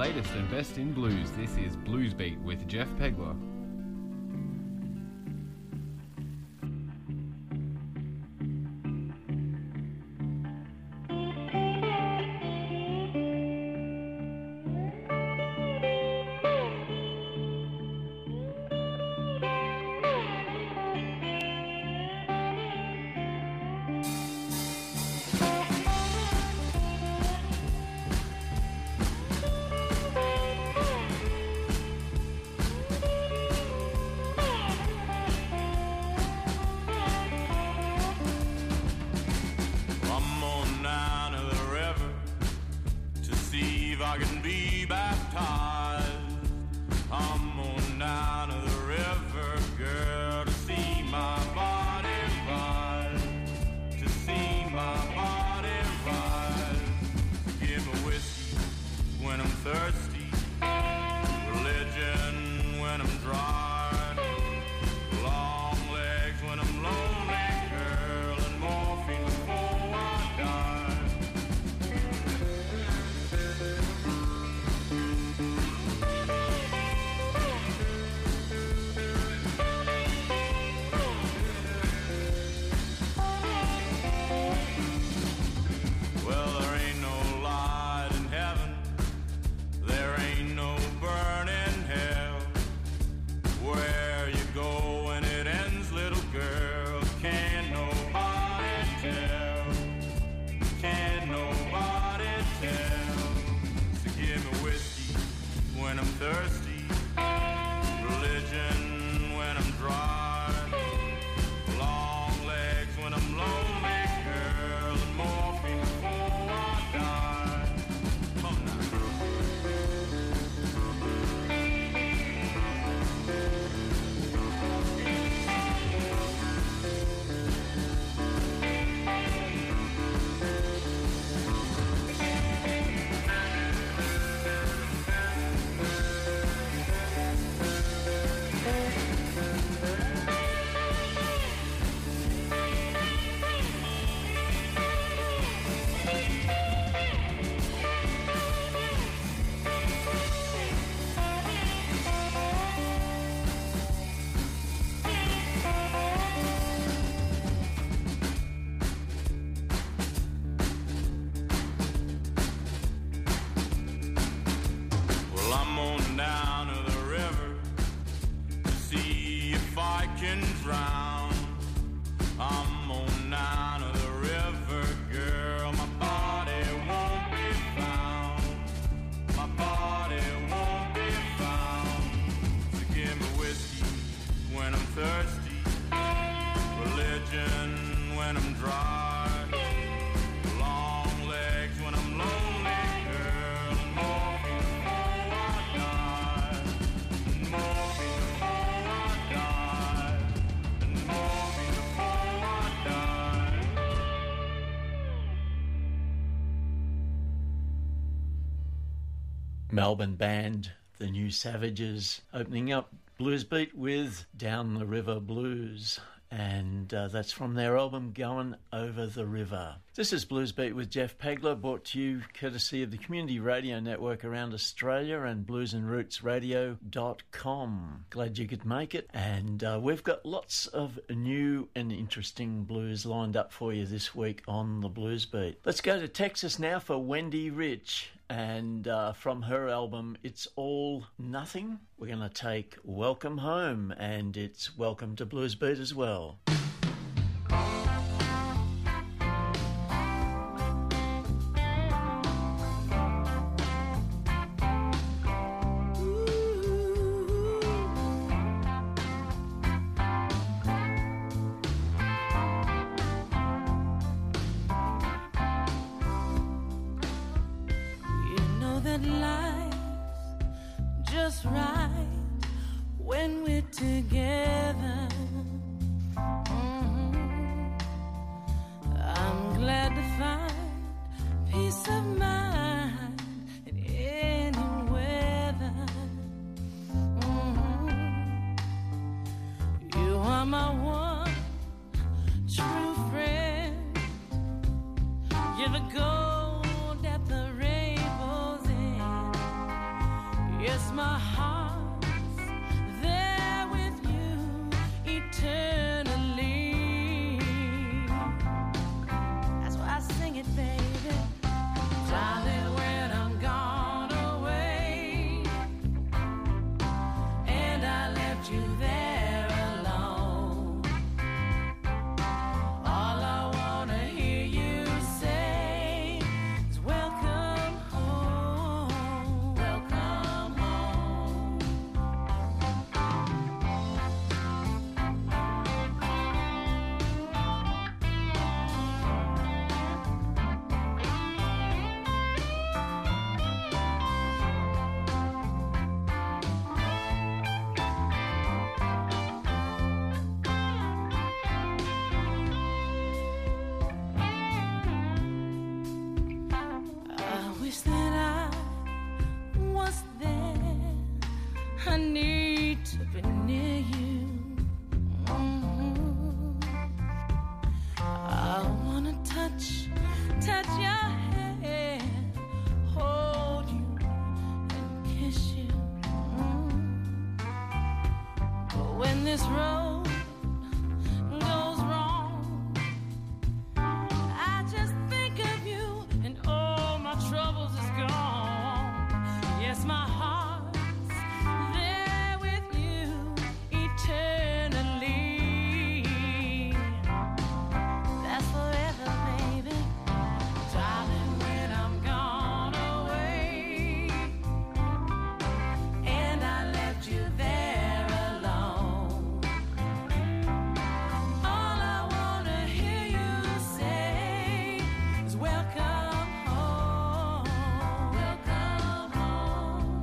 latest and best in blues. This is Blues Beat with Jeff Pegler. Melbourne band, the New Savages, opening up Blues Beat with Down the River Blues. And that's from their album Going Over the River. This is Blues Beat with Jeff Pegler, brought to you courtesy of the Community Radio Network around Australia and bluesandrootsradio.com. Glad you could make it. And we've got lots of new and interesting blues lined up for you this week on the Blues Beat. Let's go to Texas now for Wendy Rich. And from her album, It's All Nothing, we're going to take Welcome Home, and it's Welcome to Blues Beat as well. You're the gold at the rainbow's end. Yes, my heart's there with you eternally. That's why I sing it, baby. Darling, when I'm gone away, and I left you there alone, all I wanna hear you say is welcome home, welcome home. I wish that I was there. I need to be near you. I wanna touch your hand, hold you and kiss you. But when this road goes wrong, I just think of you and all my troubles is gone. Yes, my heart's there with you eternally. That's forever, baby. Darling, when I'm gone away, and I left you there alone, all I wanna hear you say is welcome home, welcome home.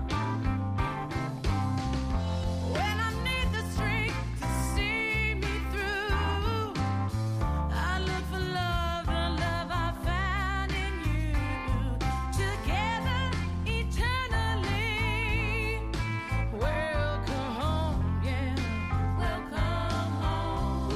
When I need the strength to see me through, I look for love, the love I found in you. Together, eternally, welcome home, yeah, welcome home.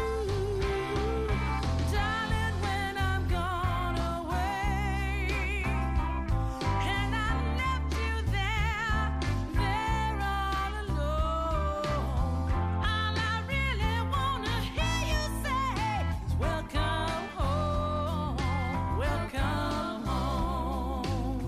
Darling, when I'm gone away, and I left you there all alone, all I really wanna hear you say is welcome home, welcome home.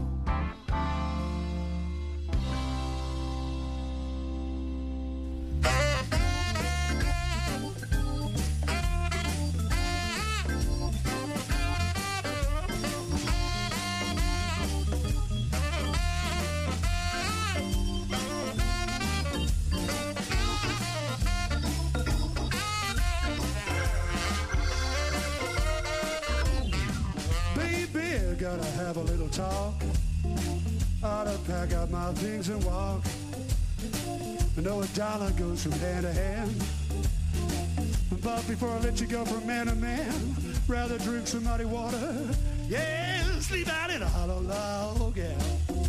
Baby, gotta have a little talk. Ought to pack up my things and walk. I know a dollar goes from hand to hand, but before I let you go from man to man, rather drink some muddy water. Yeah, sleep out in a hollow log, yeah.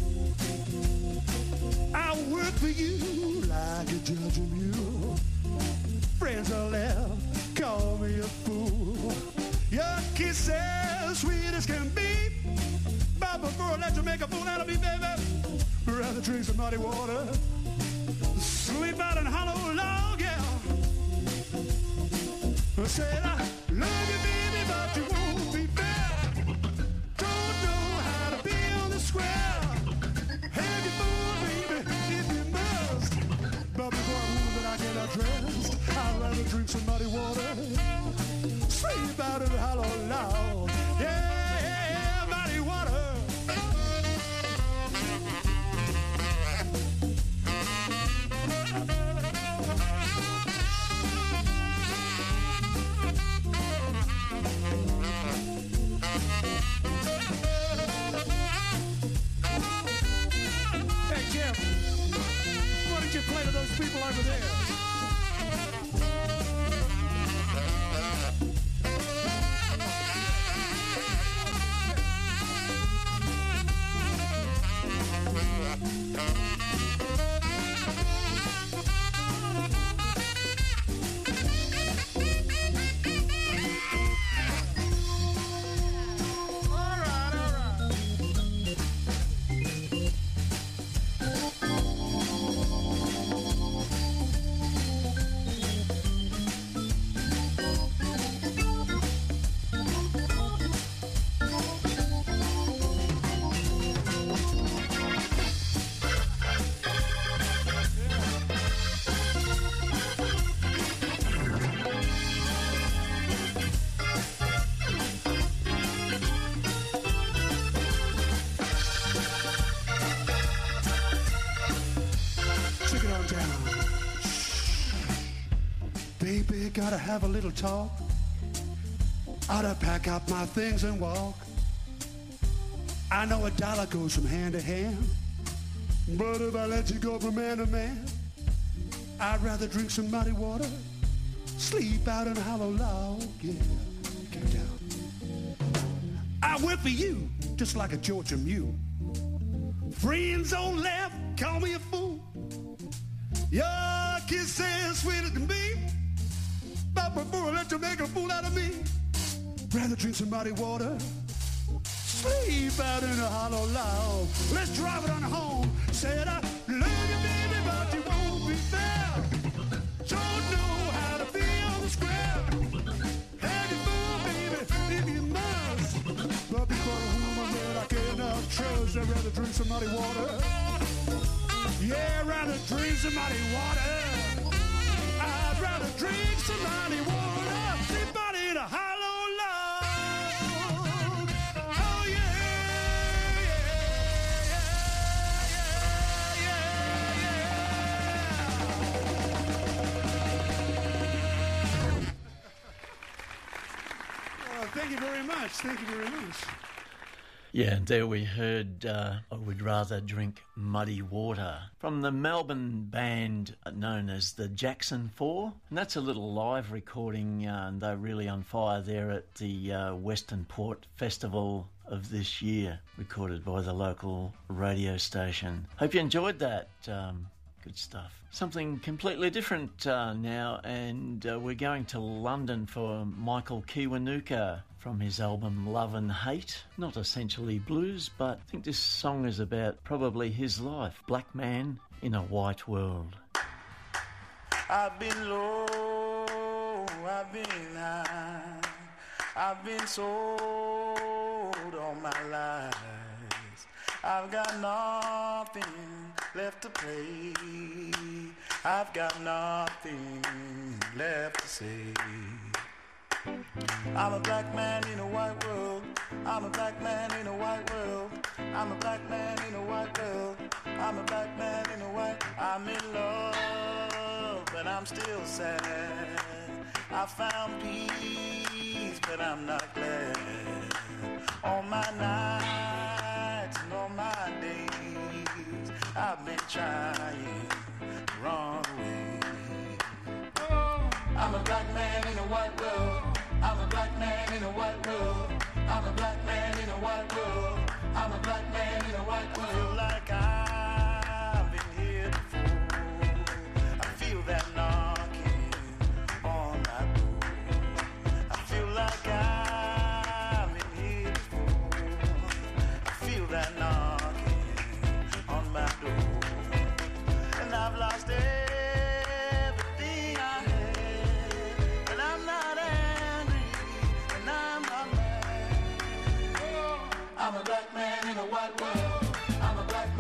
I work for you like a judge of you. Friends are left, call me a fool. Your kisses sweet as can be, but before I let you make a fool out of me, baby, rather drink some muddy water. Sleep out in a hollow log, yeah. I said I love you, baby, but you won't be fair. Don't know how to be on the square. Have you fool, baby, if you must. But before I move and I get undressed, I'd rather drink some muddy water. Sleep out in a hollow log, yeah, muddy water. Hey, Jim, why don't you play to those people over there? it on down. Baby, gotta have a little talk. Oughta pack up my things and walk. I know a dollar goes from hand to hand, but if I let you go from man to man, I'd rather drink some muddy water, sleep out in a hollow log. Yeah, get it down. I went for you, just like a Georgia mule. Friends on left, call me a fool. Your kiss is sweeter than me, but before I let you make a fool out of me, rather drink some muddy water, sleep out in a hollow log. Let's drive it on home. Said I love you, baby, but you won't be fair. Don't know how to be on the square. Have you fool, baby, if you must. But before a woman that I cannot trust, I'd rather drink some muddy water. Yeah, I'd rather drink some muddy water. I'd rather drink some muddy water. Sleep out in a hollow log. Oh yeah, Oh, thank you very much. Thank you very much. Yeah, and there we heard I Would Rather Drink Muddy Water from the Melbourne band known as the Jackson 4. And that's a little live recording, and they're really on fire there at the Western Port Festival of this year, recorded by the local radio station. Hope you enjoyed that. Good stuff. Something completely different now, and we're going to London for Michael Kiwanuka from his album Love and Hate. Not essentially blues, but I think this song is about probably his life. Black man in a white world. I've been low, I've been high, I've been sold all my life. I've got nothing left to play, I've got nothing left to say. I'm a black man in a white world, I'm a black man in a white world, I'm a black man in a white world, I'm a black man in a white. I'm in love, but I'm still sad. I found peace, but I'm not glad. All my nights and all my days, I've been trying the wrong way. I'm a black man in a white world, I'm a black man in a white world, I'm a black man in a white world, I'm a black man in a white world. I feel like I've been here before, I feel that knocking on my door. I feel like I've been here before, I feel that knocking on my door. And I've lost everything I had, and I'm not angry, and I'm not mad. I'm a black man in a white world, I'm a black man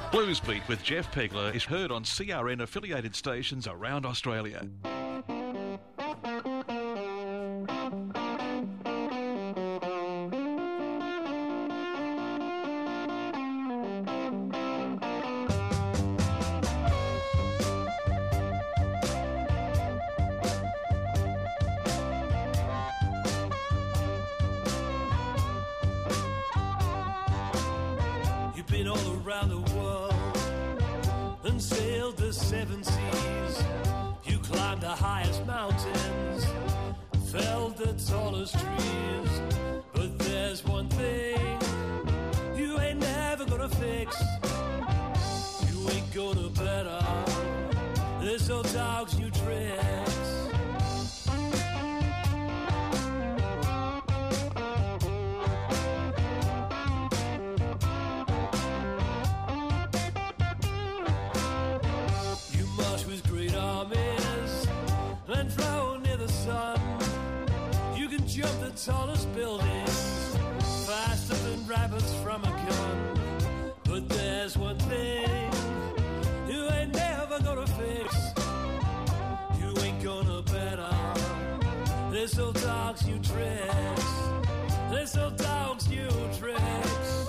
Blues Beat with Jeff Pegler is heard on CRN affiliated stations around Australia. You've been all around the world and sailed the seven seas. You climbed the highest mountains, felled the tallest trees. But there's one thing you ain't never gonna fix. You ain't gonna better. There's no dogs, new tricks. You march with great armies and flow near the sun. You can jump the tallest buildings faster than rabbits from a gun. But there's one thing you ain't never gonna fix. You ain't gonna better. There's no dogs, new tricks. There's no dogs, new tricks.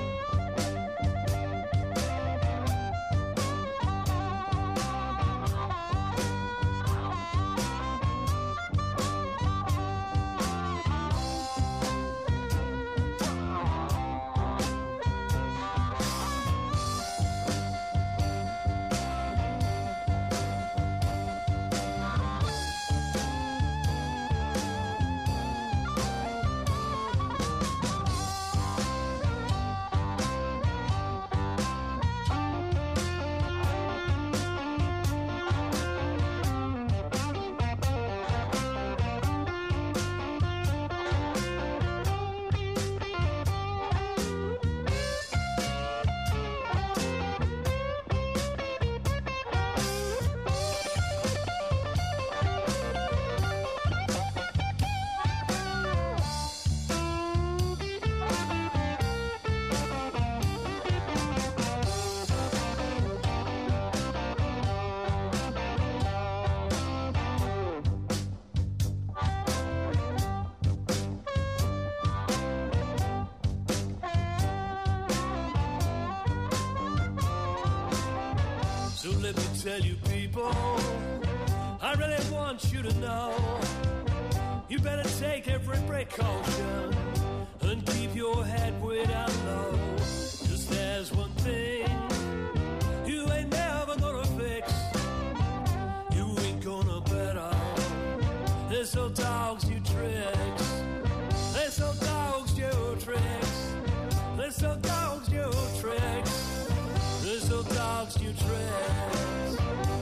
So let me tell you people, I really want you to know, you better take every precaution and keep your head way down low. 'Cause there's one thing you ain't never gonna fix. You ain't gonna better. There's no dogs, you tricks. There's no dogs, you tricks. There's no dogs, you tricks. There's no dogs, you tricks.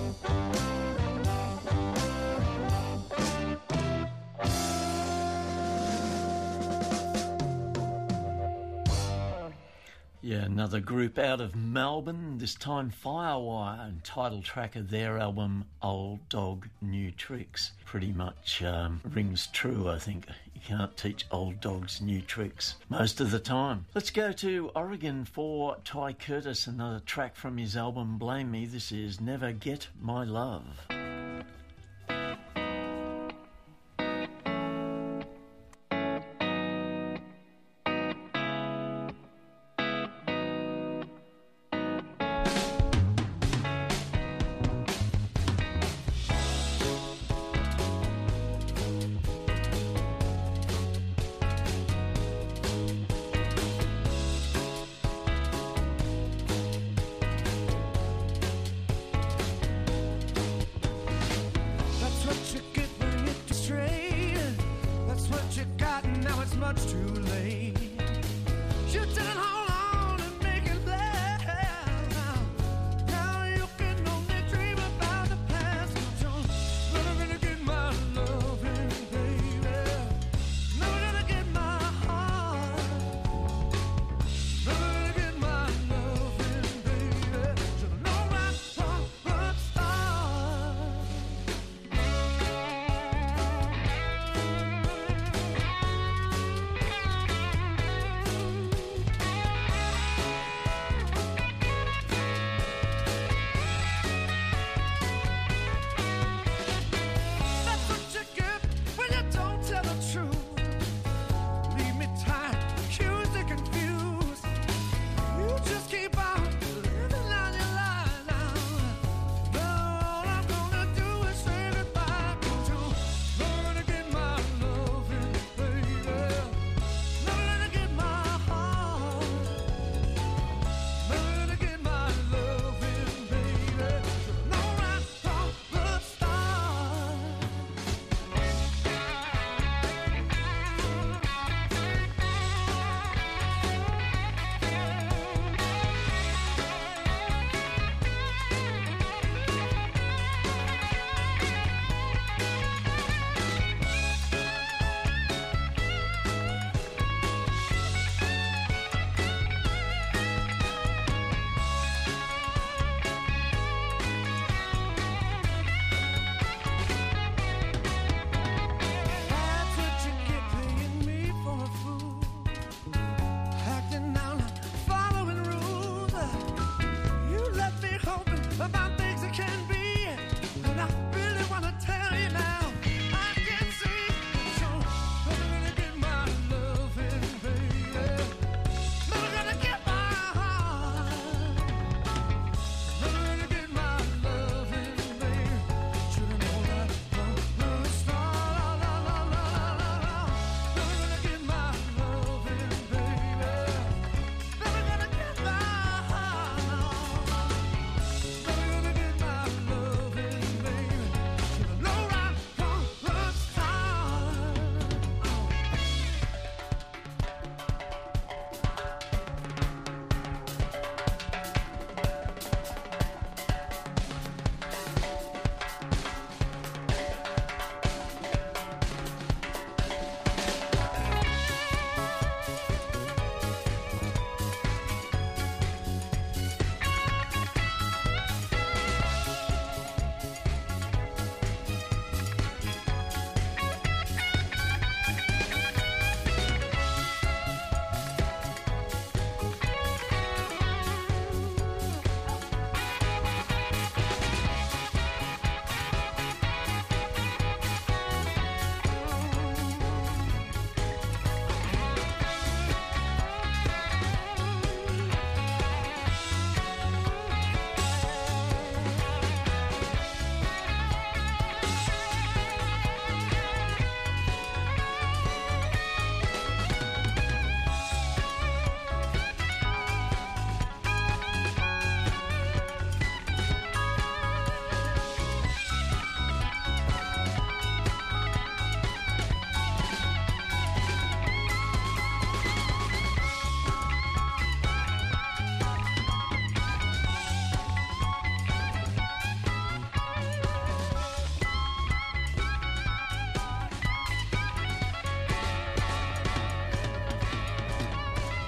Yeah, another group out of Melbourne, this time Firewire, and title track of their album Old Dog New Tricks. Pretty much rings true, I think. You can't teach old dogs new tricks most of the time. Let's go to Oregon for Ty Curtis, another track from his album Blame Me. This is Never Get My Love. That's what you get when you get straight. That's what you got, and now it's much too late. You didn't hold on and make it last. Now you can only dream about the past. You're never gonna get my loving, baby. Never gonna get my heart. Never gonna get my loving, baby. Should've known right from the start.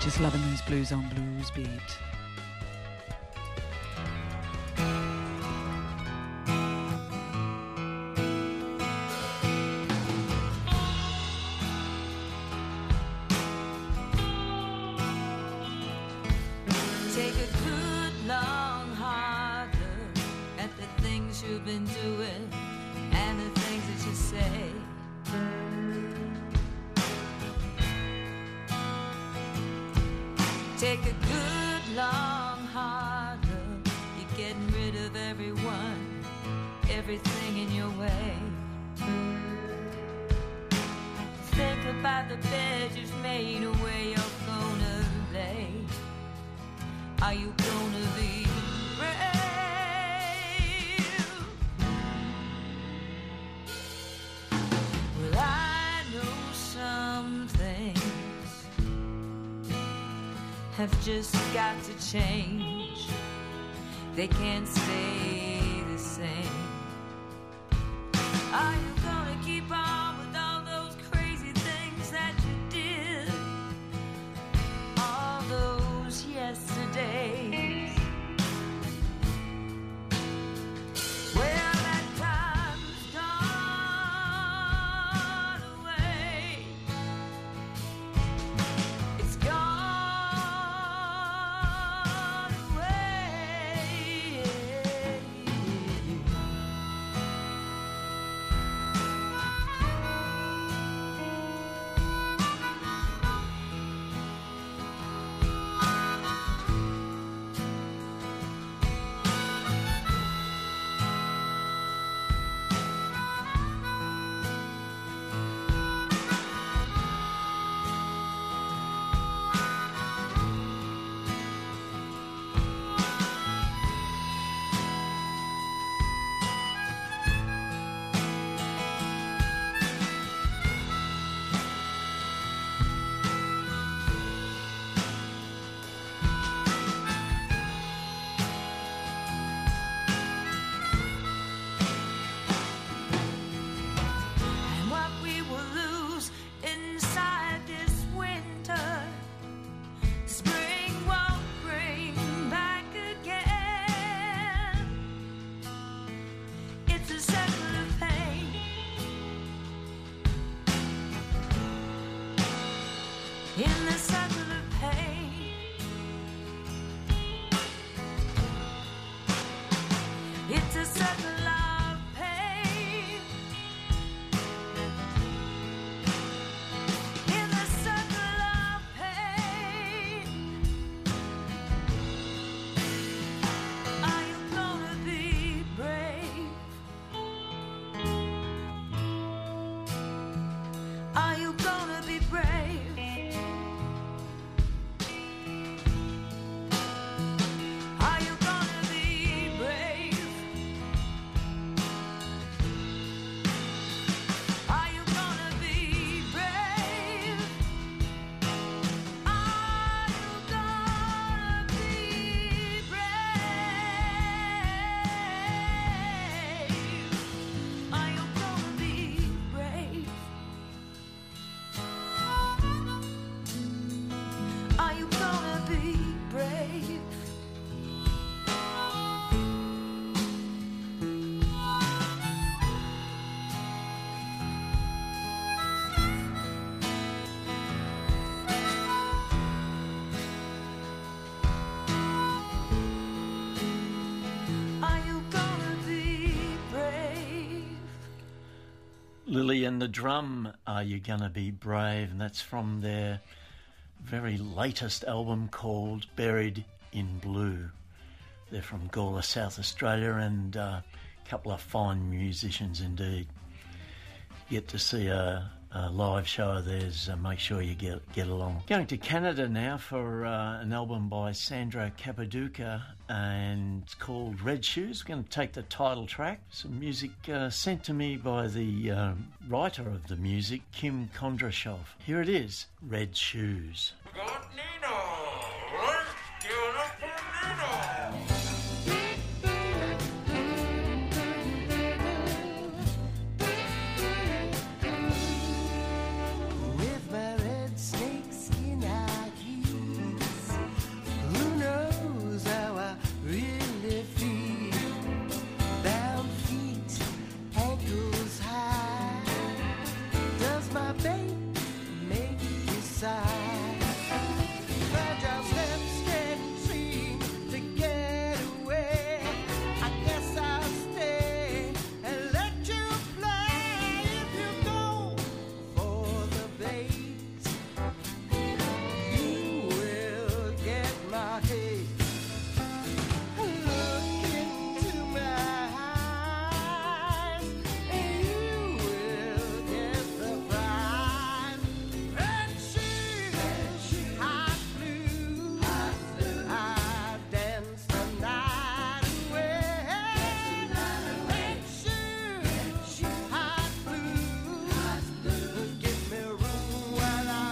Just loving those blues on Blues Beat. Take a good long hard look at the things you've been doing and the things that you say. Take a good long hard look. You're getting rid of everyone, everything in your way. Think about the bed you've made and where you're gonna lay. Are you gonna be brave? Well, I know some things have just got to change. They can't stay the same. Are you gonna keep on with all those crazy things that you did? All those yesterdays. Well, that time's gone away. It's gone away. And what we will lose inside this winter, spring won't bring back again. It's a circle of pain. In the circle of pain. It's a circle of pain. In the circle of pain. Are you gonna be brave? Are you gonna be brave? Are you gonna be brave? Are you gonna be brave? Are you gonna be brave? Are you gonna be brave? Are you gonna be brave? Are you gonna be brave? Lily and the Drum, Are You Gonna Be Brave? And that's from their very latest album called Buried in Blue. They're from Gawler, South Australia, and a couple of fine musicians indeed. Get to see a live show of theirs, make sure you get along. Going to Canada now for an album by Sandra Capaduca, and it's called Red Shoes. We're going to take the title track, some music sent to me by the writer of the music, Kim Kondrashov. Here it is, Red Shoes. With my red snakeskin, I keep side. Fragile steps can't seem to get away. I guess I'll stay and let you play. If you go for the bass, you will get my hate. Look into my eyes, and you will get the prize. Red shoes, hot blue, I dance the night away. Red shoes, hot blue, give me room while I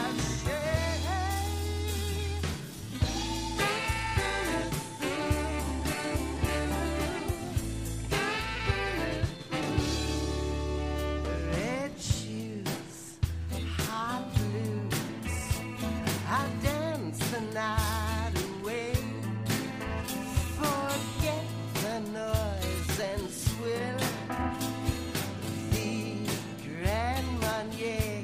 Red shoes, hot blues, I dance the night away. Forget the noise and swill the Grand Marnier.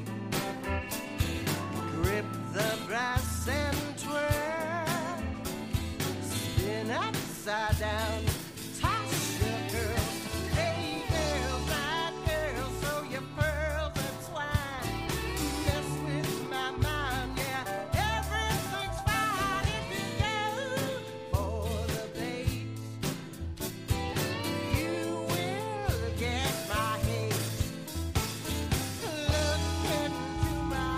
Grip the brass and twirl, spin upside down, toss your girls. Hey girls, night girls, so your pearls are twined. Mess with my mind, yeah, everything's fine if you go for the bass. You will get my hate. Look into my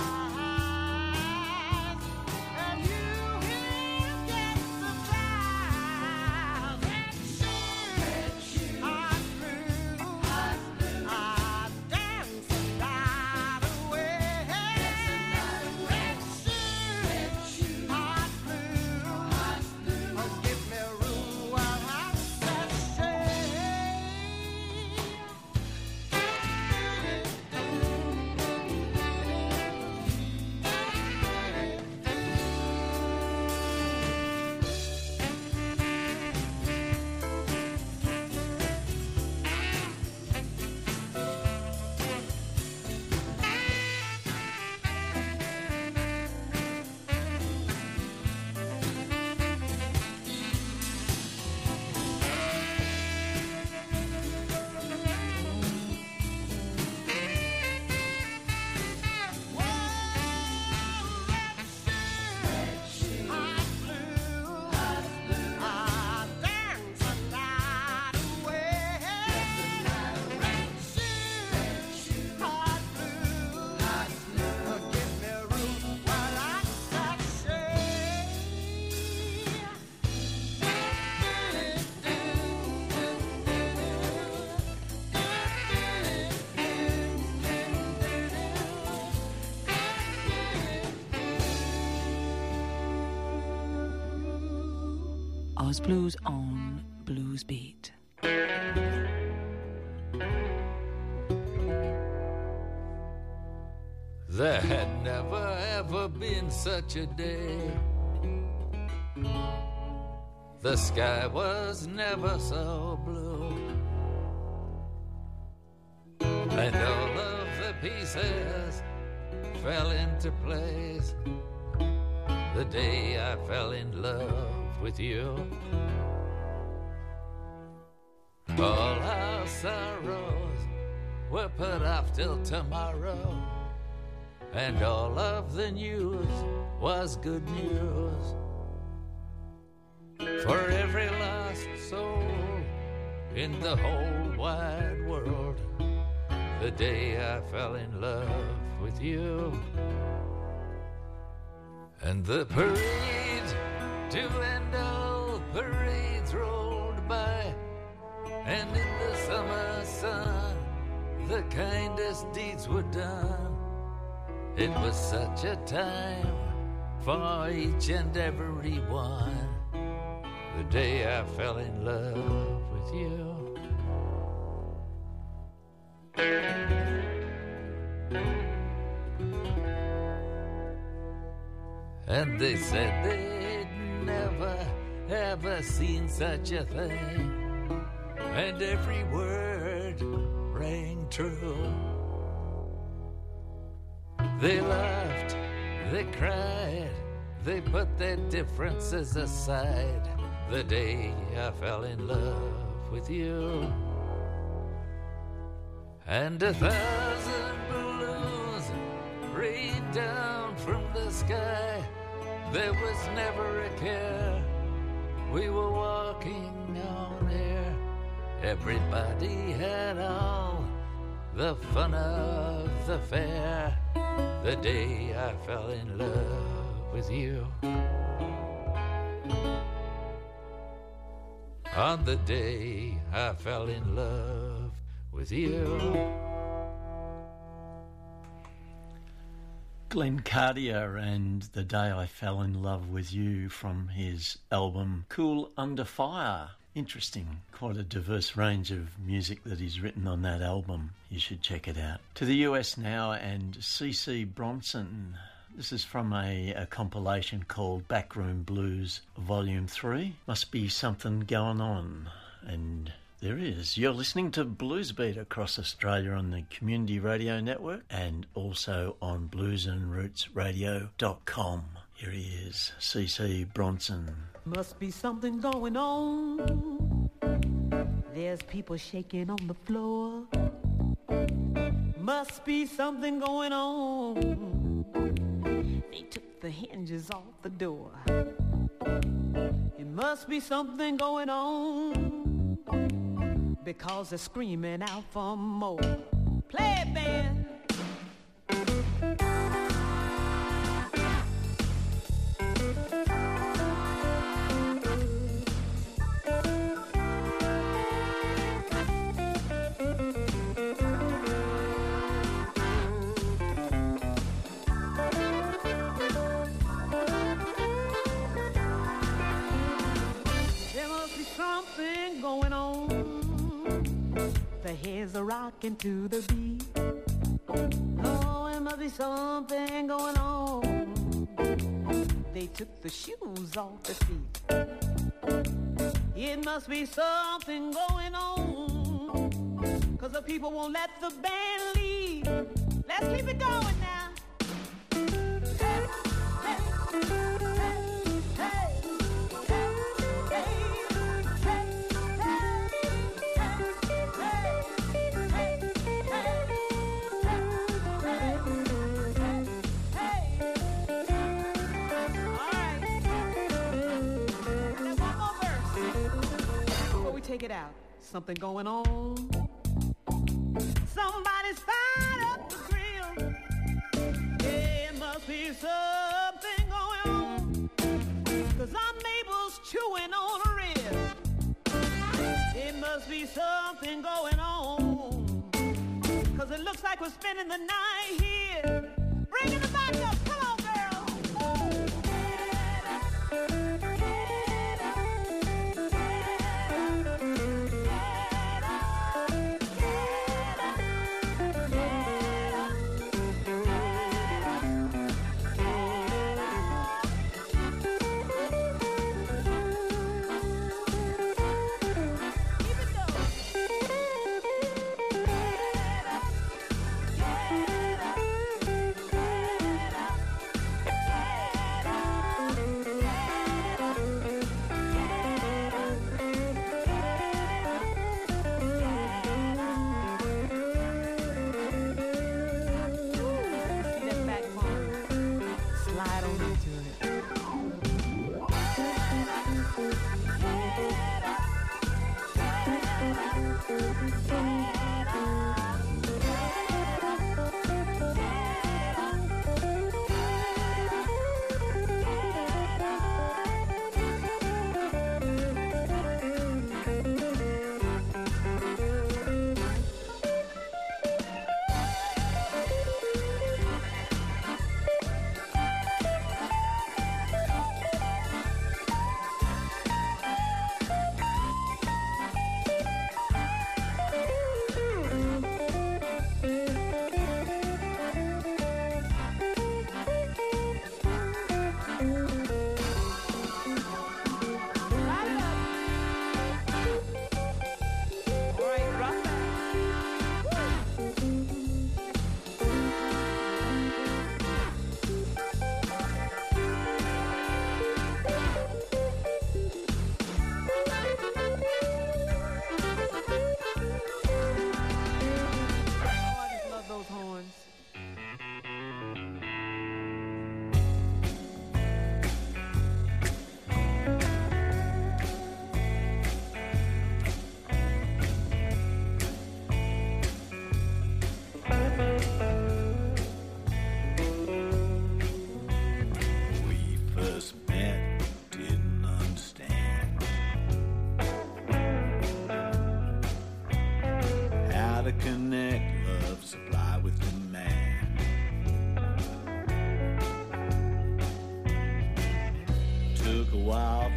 eyes, and you will get the prize. Red shoes, hot blue, I dance the night away. Red shoes, hot blue, oh, give me room while I Oz Blues on Blues Beat. There had never ever been such a day. The sky was never so blue, and all of the pieces fell into place the day I fell in love with you. All our sorrows were put off till tomorrow, and all of the news was good news for every lost soul in the whole wide world the day I fell in love with you. And the parade to end all parades rolled by, and in the summer sun the kindest deeds were done. It was such a time for each and every one the day I fell in love with you. And they said they'd never, ever seen such a thing, and every word rang true. They laughed, They cried, they put their differences aside. The day I fell in love with you. And 1,000 balloons rained down from the sky. There was never a care. We were walking on air. Everybody had all the fun of the fair. The day I fell in love with you. On the day I fell in love with you. Glenn Cartier and The Day I Fell in Love with You from his album Cool Under Fire. Interesting, quite a diverse range of music that he's written on that album. You should check it out. To the US now and CC Bronson. This is from a compilation called Backroom Blues Volume 3. Must be something going on. And there is. You're listening to Bluesbeat across Australia on the Community Radio Network and also on bluesandrootsradio.com. Here he is, CC Bronson. Must be something going on. There's people shaking on the floor. Must be something going on. They took the hinges off the door. It must be something going on, because they're screaming out for more. Play it, band. Going on, the heads are rocking to the beat. Oh, it must be something going on. They took the shoes off the feet. It must be something going on, 'cause the people won't let the band leave. Let's keep it going now. Hey, hey, hey, hey, hey. Take it out. Something going on. Somebody's fired up the grill. Yeah, it must be something going on, 'cause our neighbor's chewing on a rib. It must be something going on, 'cause it looks like we're spending the night here. Bring it back up. Come on, girl.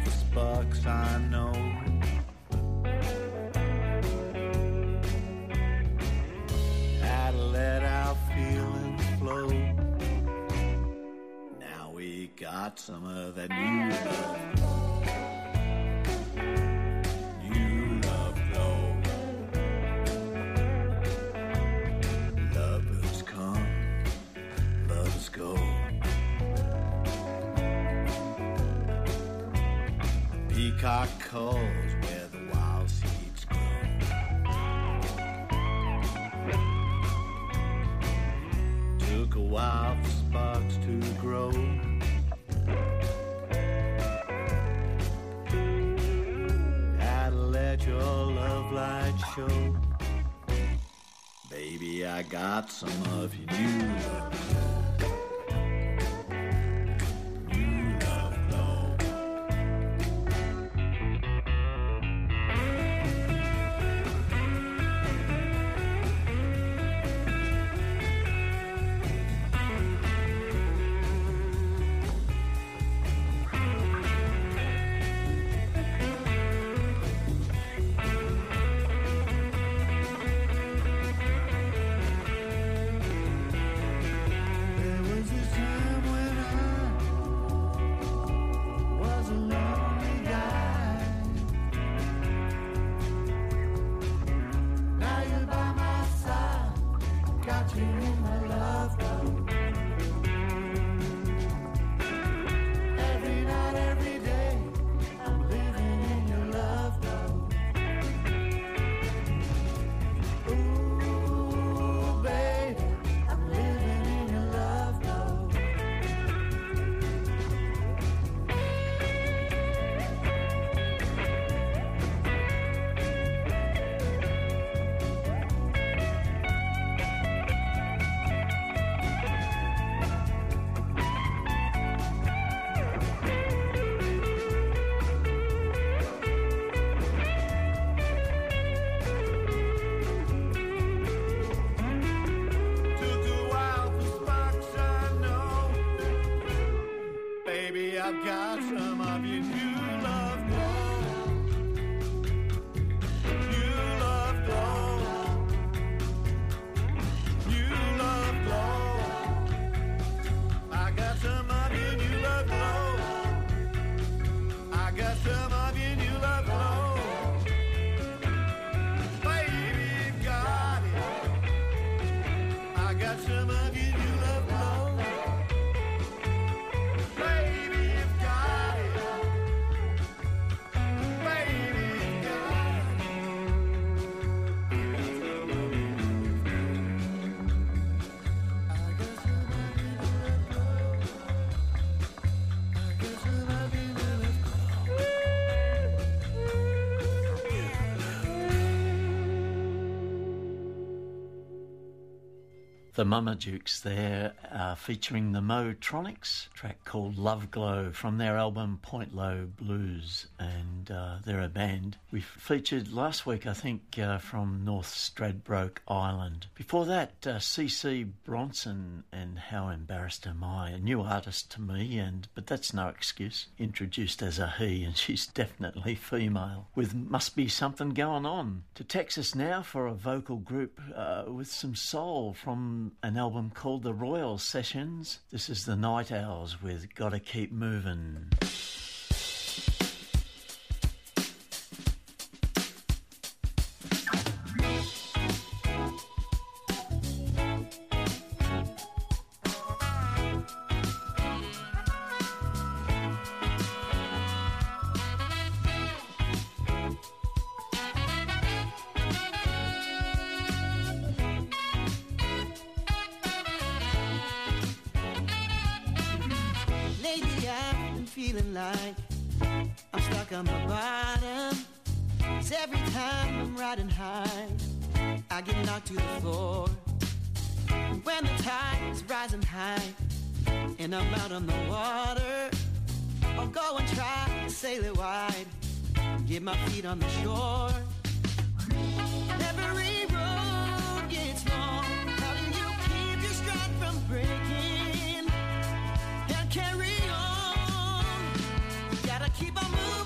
the sparks I know. Had to let our feelings flow. Now we got some of that new love. New love flow. Lovers come, lovers go. Peacock calls where the wild seeds grow. Took a while for sparks to grow. Had to let your love light show. Baby, I got some of your new love. New love flow. There was a time when I was a lonely guy. Now you're by my side, got you in my love boat. Every night, every day, I'm living in your love boat. Ooh, baby, I'm living in your love boat. Took a while for sparks, I know. Baby, I've got some of your new love glow. New love glow. New love glow. I got some of your new love glow. I got some of your new love glow. Baby, you got it. I got some of your new love glow. Baby, you've got it. Baby, you've got it. I got some of your new love glow. I got some of your new love The Mumma-Jukes there, featuring the Motronics, track called Love Glow from their album Point Low Blues, and they're a band we featured last week, I think, from North Stradbroke Island. Before that, CC Bronson and How Embarrassed Am I, a new artist to me, but that's no excuse. Introduced as a he, and she's definitely female, with Must Be Something Going On. To Texas now for a vocal group with some soul from an album called The Royal Sessions. This is the Night Owls with Gotta Keep Movin'. Lately I've been feeling like I'm stuck on the bottom. 'Cause every time I'm riding high, I get knocked to the floor. And when the tide is rising high and I'm out on the water, I'll go and try to sail it wide, get my feet on the shore. Every road gets long. How do you keep your stride from breaking and carry on? Gotta keep on moving.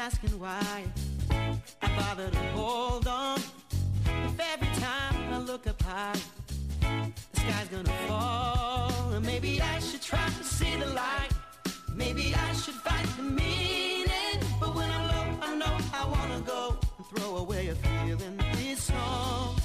asking why I bother to hold on. If every time I look up high, the sky's gonna fall. And maybe I should try to see the light. Maybe I should fight the meaning. But when I'm low, I know I wanna go and throw away a feeling this song.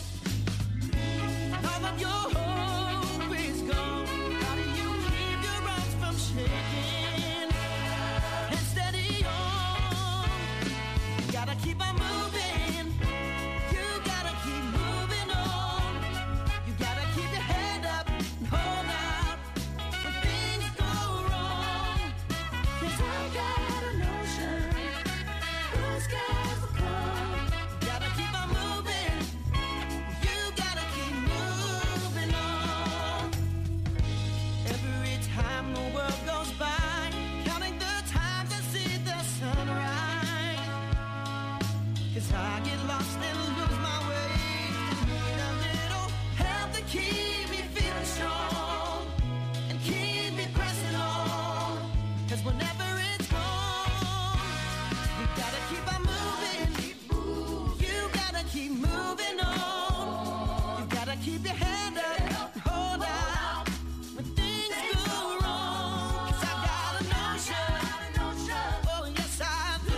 Now that your hope is gone, how do you keep your arms from shaking and steady on? You gotta keep on moving. You gotta keep moving on. You gotta keep your head up and hold out when things go wrong. 'Cause I got a notion blue skies will come. You gotta keep on moving. You gotta keep moving on. Every time the world goes by, counting the times I see the sunrise. 'Cause I get lost and lose my way. Need a little help to keep me feeling strong and keep me pressing on. 'Cause whenever it's gone, you gotta keep on moving. You gotta keep moving on. You gotta keep your head up and hold out when things go wrong. 'Cause I got a notion. Oh yes I do.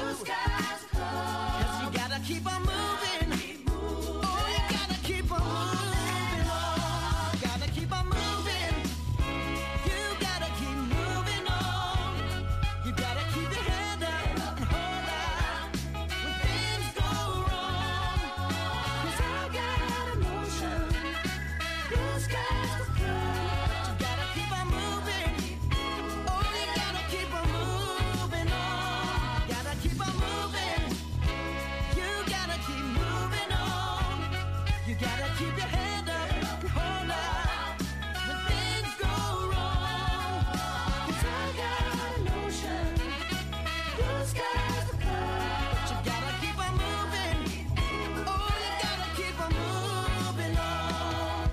'Cause you gotta keep on moving. Oh, you gotta keep on moving on. Gotta keep on moving. You gotta keep moving on. You gotta keep your head up and hold out when things go wrong. 'Cause I got a notion blue skies will come. You gotta keep on moving. Oh, you gotta keep on moving on. Gotta keep on moving. You gotta keep moving on. You gotta keep your head up and hold out when things go wrong. 'Cause I got a notion blue skies will come. But you gotta keep on moving. Oh, you gotta keep on moving on.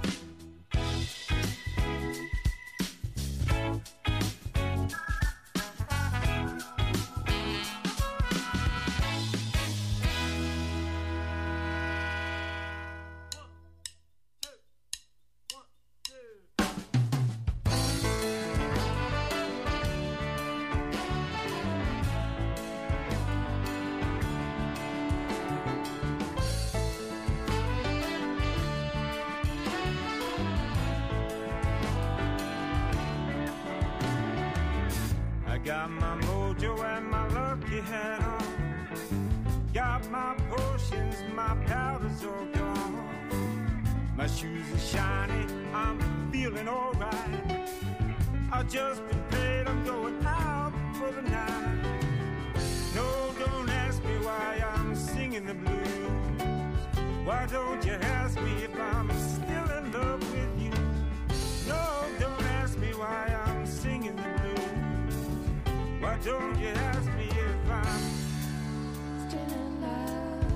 I got my mojo and my lucky hat on. Got my potions, my powder's all gone. My shoes are shiny, I'm feeling alright. I just been paid, I'm going out for the night. No, don't ask me why I'm singing the blues. Why don't you ask me if I'm still in love with you? No, don't ask me why I'm singing the blues. Why don't you ask me if I'm still in love?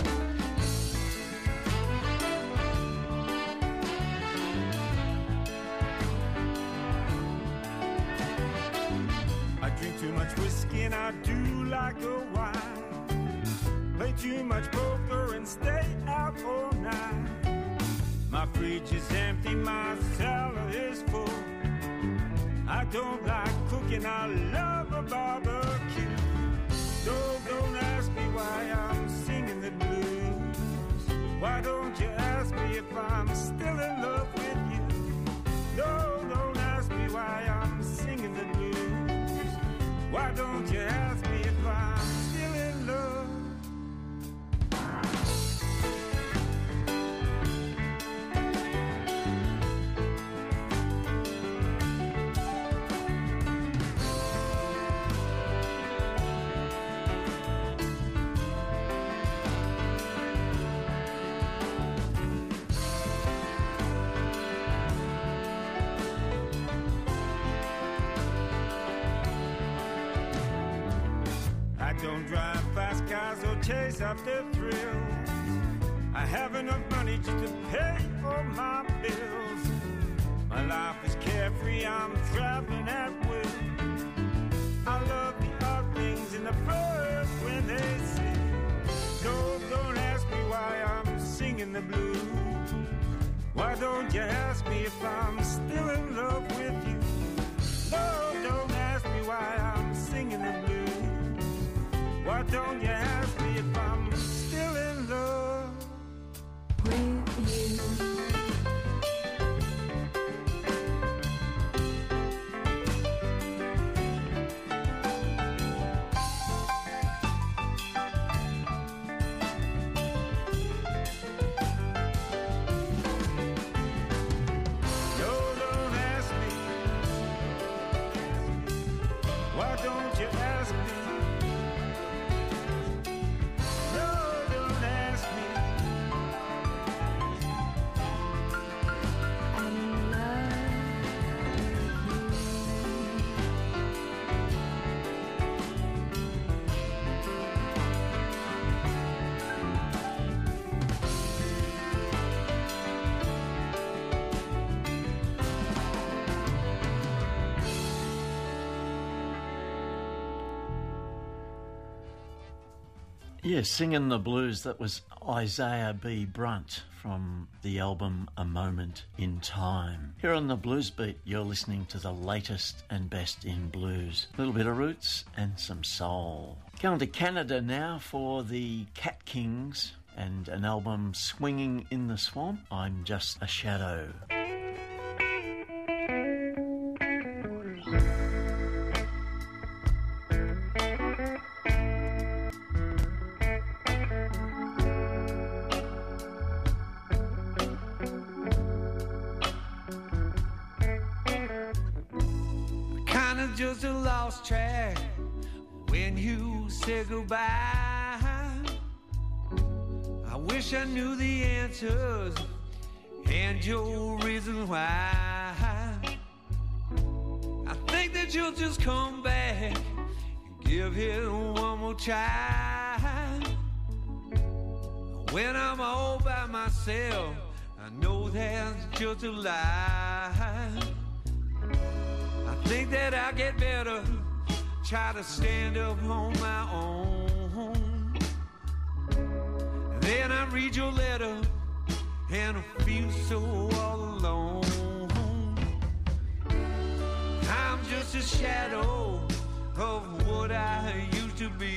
I drink too much whiskey and I do like a wine. Play too much poker and stay out all night. My fridge is empty, my cellar is full. I don't like cooking, I love a barbecue. No, don't ask me why I'm singing the blues. Why don't you ask me if I'm still in love with you? No, don't ask me why I'm singing the blues. Why don't you ask me if I'm still in love? Don't drive fast cars or chase after thrills. I have enough money just to pay all my bills. My life is carefree, I'm traveling at will. I love the odd things in the birds when they sing. singing the blues. Why don't you ask me if I'm still in love with you? No, don't ask me why I'm singing the blues. Why don't you ask me if I'm still in love with you? Yes, singing the blues, that was Isaiah B. Brunt from the album A Moment in Time. Here on the Blues Beat, you're listening to the latest and best in blues. A little bit of roots and some soul. Going to Canada now for the Cat Kings and an album, Swinging in the Swamp, I'm Just a Shadow. Just a lost track when you said goodbye. I wish I knew the answers and your reasons why. I think that you'll just come back and give it one more try. When I'm all by myself, I know that's just a lie. Think that I get better, try to stand up on my own. Then I read your letter and I feel so all alone. I'm just a shadow of what I used to be.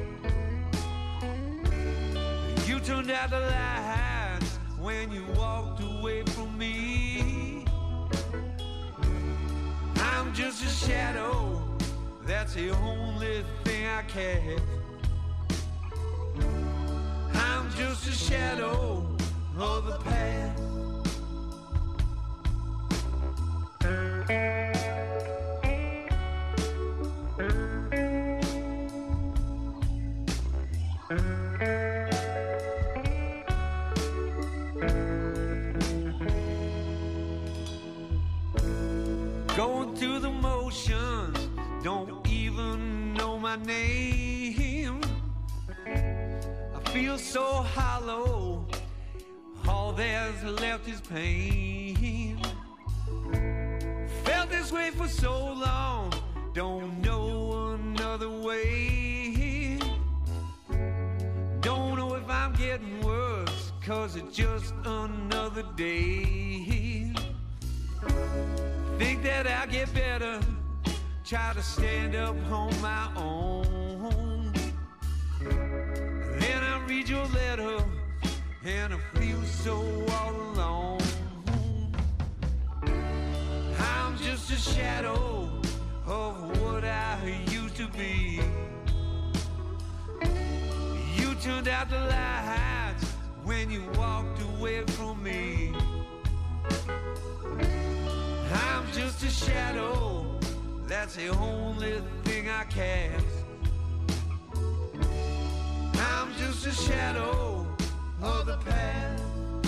You turned out the lights when you walked away from me. I'm just a shadow, that's the only thing I care. I'm just a shadow of the past. Going through the motions, don't even know my name. I feel so hollow, all there's left is pain. Felt this way for so long, don't know another way. Don't know if I'm getting worse, cause it's just another day. Think that I'll get better, try to stand up on my own. Then I read your letter and I feel so all alone. I'm just a shadow of what I used to be. You turned out the lights when you walked away from me. I'm just a shadow, that's the only thing I cast. I'm just a shadow of the past.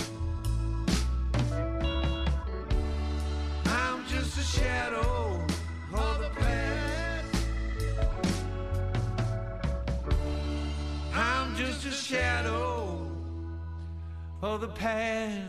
I'm just a shadow of the past. I'm just a shadow of the past.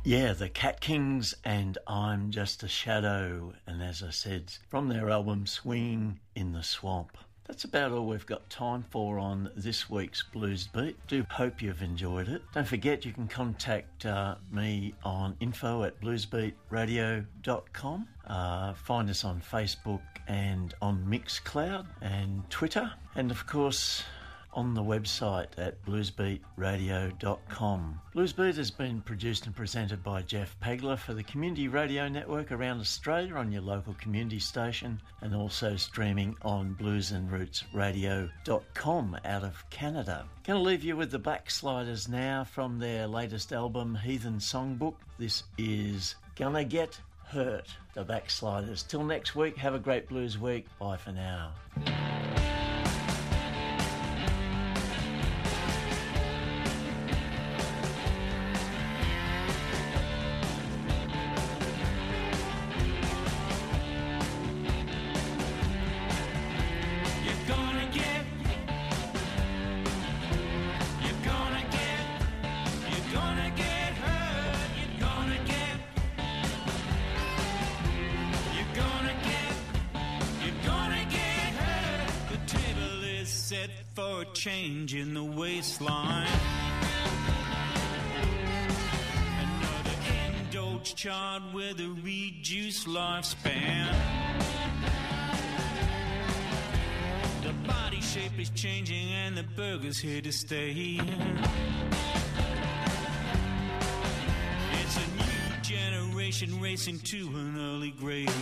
Yeah, the Cat Kings and I'm Just a Shadow, and as I said, from their album Swinging in the Swamp. That's about all we've got time for on this week's Blues Beat. Do hope you've enjoyed it. Don't forget you can contact me on info@bluesbeatradio.com. Find us on Facebook and on Mixcloud and Twitter. And of course on the website at bluesbeatradio.com. Bluesbeat has been produced and presented by Jeff Pegler for the Community Radio Network around Australia on your local community station, and also streaming on bluesandrootsradio.com out of Canada. Going to leave you with the Backsliders now from their latest album Heathen Songbook. This is Gonna Get Hurt, the Backsliders. Till next week, have a great blues week. Bye for now. For a change in the waistline, another indulge chart with a reduced lifespan. The body shape is changing and the burger's here to stay. It's a new generation racing to an early grave.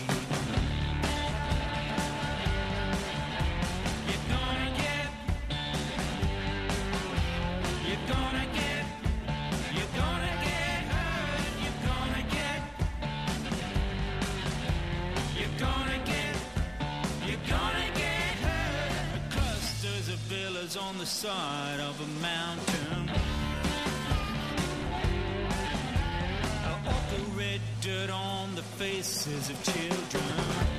On the side of a mountain, awful red dirt on the faces of children.